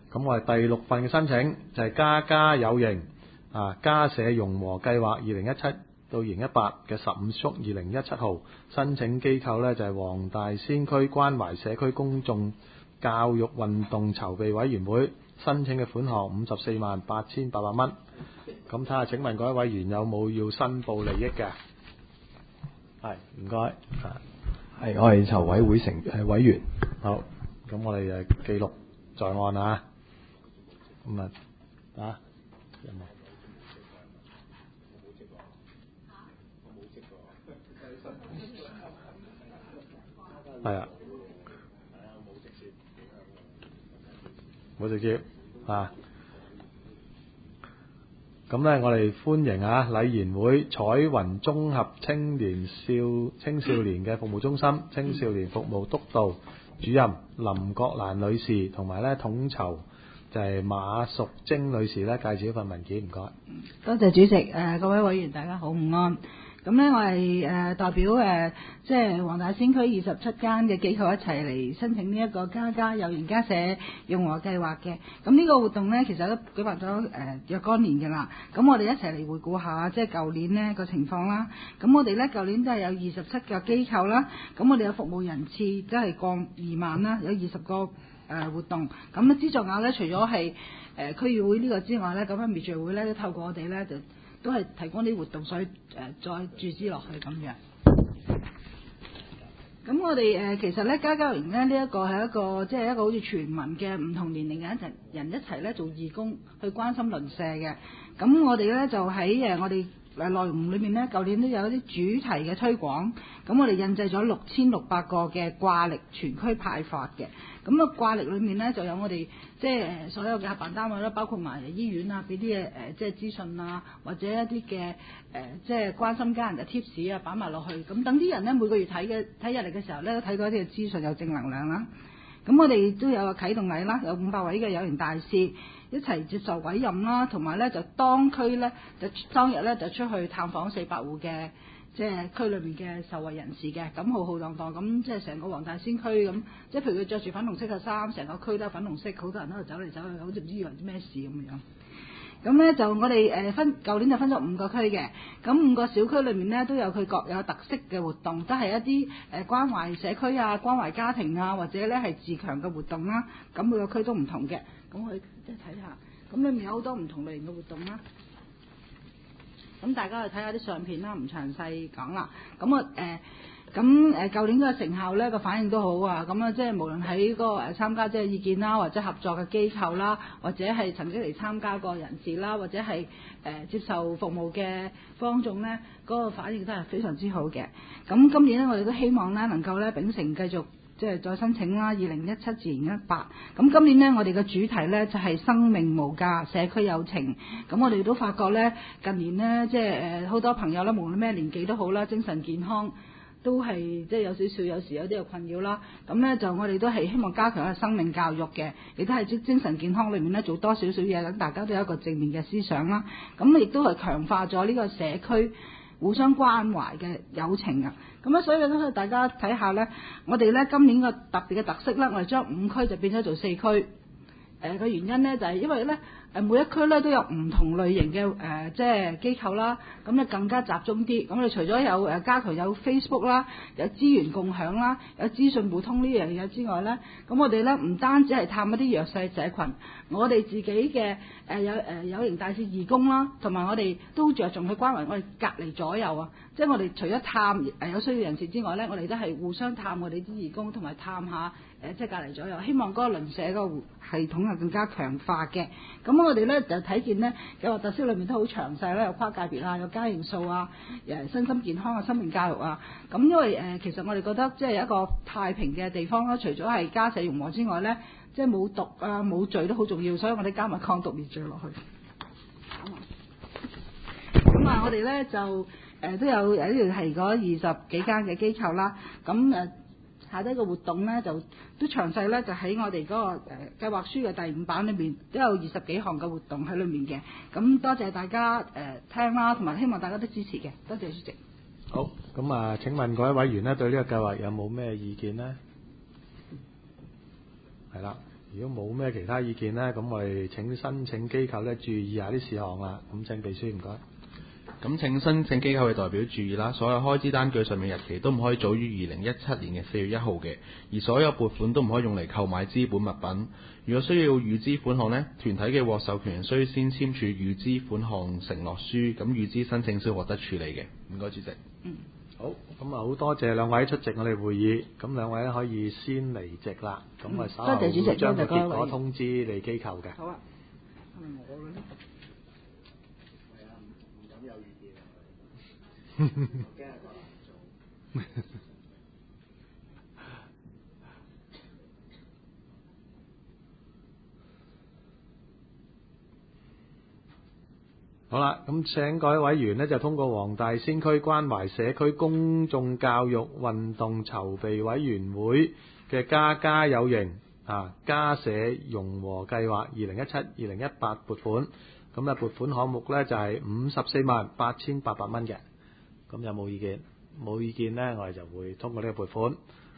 咁我哋第6份嘅申請就係家家有型家社融和計劃2017到2018嘅15宿2017號，申請機構呢就係黃大仙區關懷社區公眾教育運動籌備委員會，申請嘅款項548800蚊。咁睇下，請問各位委員有冇要申報利益嘅？係，唔該。 係，我係籌委會委員。 好，咁我哋記錄在案啊。咁有冇？係啊，冇直接咁呢，我哋歡迎禮賢會彩雲綜合青少年嘅服務中心青少年服務督導主任林國蘭女士，同埋呢統籌就係馬淑貞女士呢，介紹一份文件，唔該。 多謝主席，各位委員大家好，午安。咁呢，我係代表即係黃大仙區27間嘅機構一齊嚟申請呢一個家家有型家社融和計劃嘅。咁呢個活動呢，其實都舉辦咗若干年嘅啦。咁我哋一齊嚟回顧下即係舊年呢個情況啦。咁我哋呢舊年都係有27個機構啦。咁我哋有服務人次都係過2萬啦，有20個活動。咁呢資助額呢，除咗係區議會呢個之外呢，咁滅罪會呢都透過我哋呢就都係提供啲活動，所以再注資落去咁樣。咁我哋其實咧家家有型咧呢一個係一個即係一個好似全民嘅唔同年齡嘅人一齊咧做義工去關心鄰舍嘅。咁我哋咧就喺我哋內容裏面咧，舊年都有一啲主題嘅推廣。咁我哋印製咗6600個嘅掛曆全區派發嘅。咁個掛曆裏面咧就有我哋即係所有嘅合辦單位啦，包括埋醫院啊，俾啲嘅即係資訊啊，或者一啲嘅即係關心家人嘅 tips 啊，擺埋落去。咁等啲人咧每個月睇日曆嘅時候咧，都睇到一啲嘅資訊有正能量啦。咁我哋都有個啟動禮啦，有500位嘅有型大使一齊接受委任啦，同埋咧就當區咧就當日咧就出去探訪400戶嘅即係區裏面嘅受惠人士嘅，咁浩浩蕩蕩咁即係成個黃大仙區咁，即係譬如佢着住粉紅色嘅衫，成個區都係粉紅色，好多人喺度走嚟走去，好似唔知以為啲咩事咁樣。咁咧就我哋舊年就分咗5個區嘅，咁5個小區裏面咧都有佢各有特色嘅活動，都係一啲關懷社區啊、關懷家庭啊，或者咧係自強嘅活動啦。咁每個區都唔同嘅，咁去即係睇下，咁裏面有好多唔同類型嘅活動啦。咁大家去睇下啲相片啦，唔詳細講啦。咁舊年個成效咧個反應都好啊。咁啊，即係無論喺嗰個參加者嘅意見啦，或者合作嘅機構啦，或者係曾經嚟參加過人士啦，或者係接受服務嘅坊眾咧，嗰個反應都係非常之好嘅。咁今年咧，我哋都希望咧能夠咧秉承繼續即係再申請啦，2017至2018。咁今年呢，我哋嘅主題呢就係生命無價，社區有情。咁我哋都發覺呢，近年呢，即係好多朋友啦，無論咩年紀都好啦，精神健康都係即係有少少，有時有啲嘅困擾啦。咁呢，就我哋都係希望加強一個生命教育嘅，亦都係精神健康裏面呢做多少少嘢，等大家都有一個正面嘅思想啦。咁亦都係強化咗呢個社區互相關懷嘅友情啊！咁啊，所以咧，大家睇下咧，我哋咧今年個特別嘅特色咧，我哋將5區就變咗做4區。個原因咧就係因為咧，每一區咧都有唔同類型嘅即係機構啦，咁咧更加集中啲。咁你除咗有加強有 Facebook 啦，有資源共享啦，有資訊互通呢樣嘢之外咧，咁我哋咧唔單止係探一啲弱勢社群，我哋自己嘅有型大使義工啦，同埋我哋都着重去關懷我哋隔離左右啊。即係我哋除咗探有需要人士之外咧，我哋都係互相探我哋啲義工，同埋探下即係隔離左右，希望嗰個鄰舍嗰個系統係更加強化嘅。咁我哋咧就睇見咧計劃特色裏面都好詳細啦，有跨界別啊，有家營數啊，身心健康啊，生命教育啊。咁因為其實我哋覺得即係一個太平嘅地方啦，除咗係家社融和之外咧，即係冇毒啊冇罪都好重要，所以我哋加埋抗毒滅罪落去。咁啊，我哋咧就都有呢度係嗰20幾間嘅機構啦。咁下低個活動咧就都詳細咧，就喺我哋嗰個計劃書嘅第5版裏面都有20幾項嘅活動喺裏面嘅。咁多謝大家聽啦，同埋希望大家都支持嘅。多謝主席。 好，咁啊，請問各位委員呢對呢個計劃有冇咩意見呢？係啦， 如果冇咩其他意見呢，咁我哋請申請機構咧注意下啲事項啦。咁請秘書唔該。 咁請申請機構嘅代表注意啦，所有開支單據上面日期都唔可以早於2017年嘅4月1號嘅，而所有撥款都唔可以用嚟購買資本物品。如果需要預支款項呢，團體嘅獲授權人需先簽署預支款項承諾書，咁預支申請先獲得處理嘅。唔該，主席。 好，咁啊好多謝兩位出席我哋會議，咁兩位咧可以先離席啦。咁啊稍後多謝主席會將個多謝各位結果通知你機構嘅。 好啊，係咪我咧？ 好啦，咁請各位委員呢，就通過黃大仙區關懷社區公眾教育運動籌備委員會嘅家有型家社融和計劃2017-2018撥款，咁啊撥款項目呢，就係548800蚊嘅。咁有冇意見？冇意見呢，我哋就會通過呢個撥款。